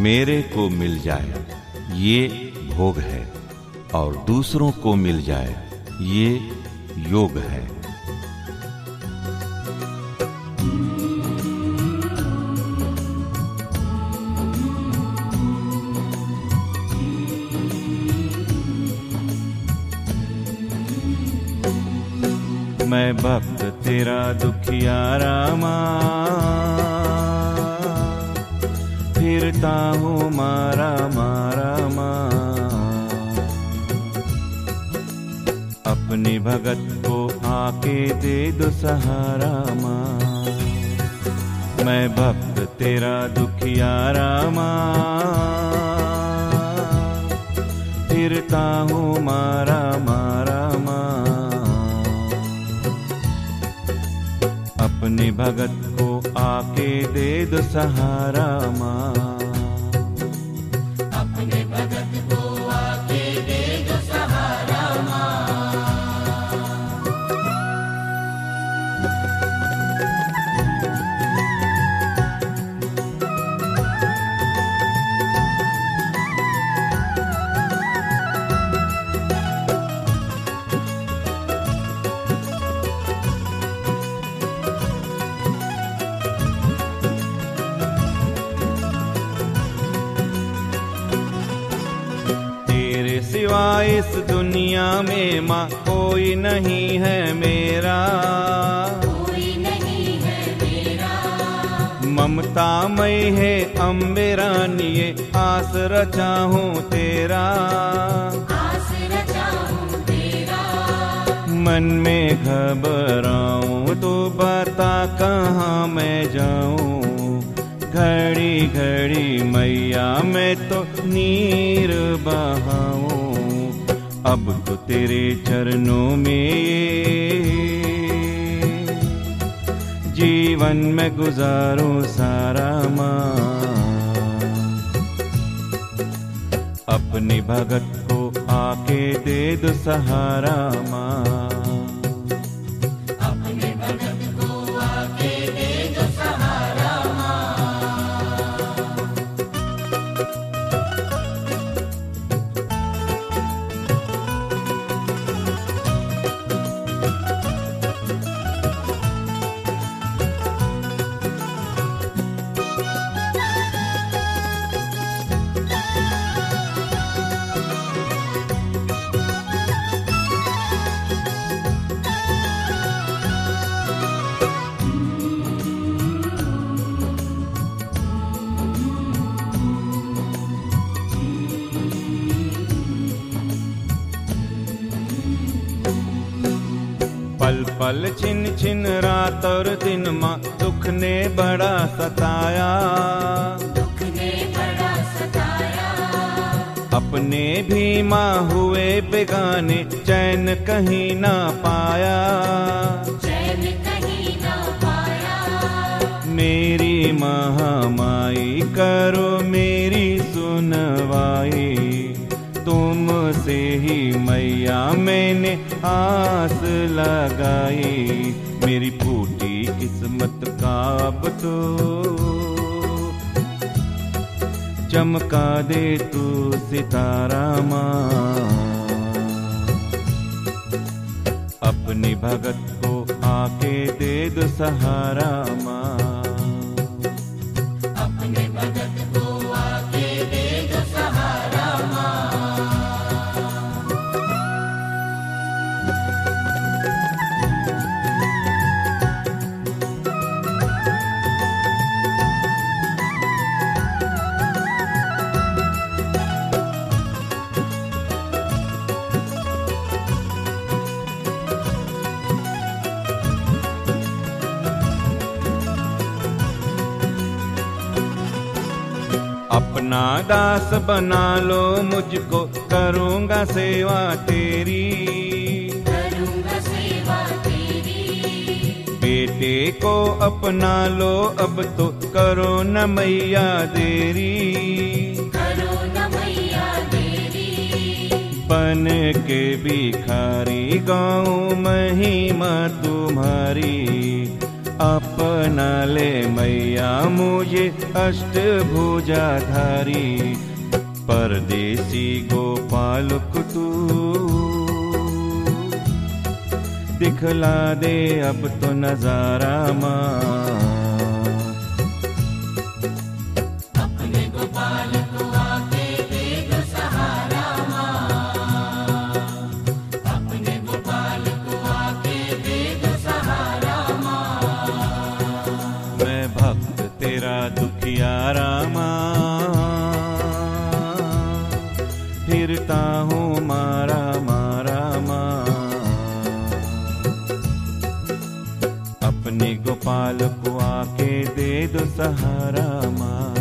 मेरे को मिल जाए ये भोग है, और दूसरों को मिल जाए ये योग है। मैं भक्त तेरा दुखिया रामा, फिरता हूँ मारा मारा माँ। अपनी भगत को आके दे दो सहारा माँ। मैं भक्त तेरा दुखिया रामा, फिरता हूँ मारा मारा माँ। अपने भगत को आके दे दो सहारा माँ। अपने भगत को आके दे दो सहारा माँ। सिवाय इस दुनिया में माँ कोई नहीं है मेरा, कोई नहीं है मेरा। ममता मई है अम्बे रानी ये आस रचा हूँ तेरा, आस रचा हूँ तेरा। मन में घबराऊं तो बता कहाँ मैं जाऊं। घड़ी घड़ी मैया मैं तो नीर बहाऊं। अब तो तेरे चरणों में जीवन में गुजारूं सारा माँ। अपने भगत को आके दे दो सहारा माँ। अपने भगत को आके दे दो सहारा माँ। पल पल छिन छिन रात और दिन माँ दुख ने बड़ा सताया, दुख ने बड़ा सताया। अपने भी माँ हुए बेगाने चैन कहीं ना पाया, चैन कहीं ना पाया। मेरी महामाई करो मेरी सुनवाई। तुमसे ही मैया मैंने आस लगाई। मेरी फूटी किस्मत का अब तो चमका दे तू सितारा माँ। अपनी भगत को आके दे दो सहारा माँ। अपने भगत को आके दे दो सहारा माँ। अपना दास बना लो मुझको करूँगा सेवा तेरी। करूँगा सेवा तेरी। बेटे को अपना लो अब तो करो न मैया देरी। करो न मैया देरी। बन के भिखारी गाऊं महिमा तुम्हारी। अपना ले मैया मुझे अष्टभुजाधारी, परदेसी गोपालक तू दिखला दे अब तो नजारा माँ। अपने गोपाल को आके दे दो सहारा माँ, अपने गोपाल को आके दे दो सहारा माँ। मैं भक्त तेरा दुखियारा माँ, फिरता हूँ मारा मारा माँ। अपने गोपाल को आके दे दो सहारा माँ।